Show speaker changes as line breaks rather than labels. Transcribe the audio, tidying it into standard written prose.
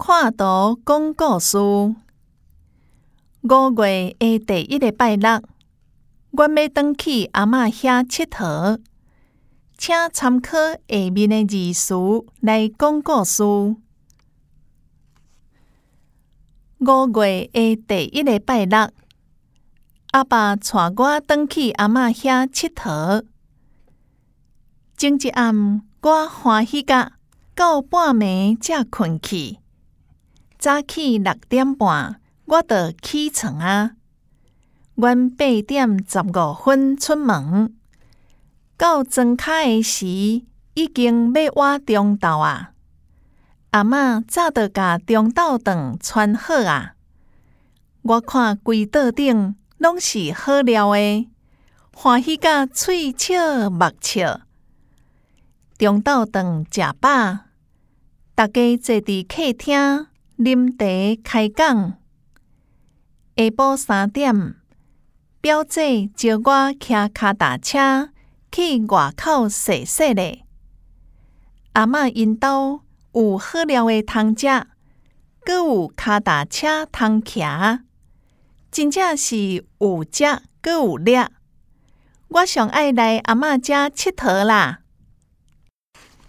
看图讲故事。5月的第一个拜六，阮要回去阿嬷遐佚佗，请参考下面的字词来讲故事。5月的第一个拜六，阿爸带我回去阿嬷遐佚佗。前一暗，我欢喜甲到半暝才困去。早起6点半，我就起床啊。阮8点15分出门，到庄脚的时，已经要挖中昼啊。阿嬷早就甲中昼饭穿好啊。我看规桌顶拢是好料的，欢喜甲喙笑目笑。中昼饭食饱，大家坐伫客厅啉茶开讲。下晡3点，表姐招我骑脚踏车去外口踅踅咧。阿嬷因兜有好料的通食，阁有脚踏车通骑，真正是有食阁有掠。我上爱来阿嬷遮佚佗啦。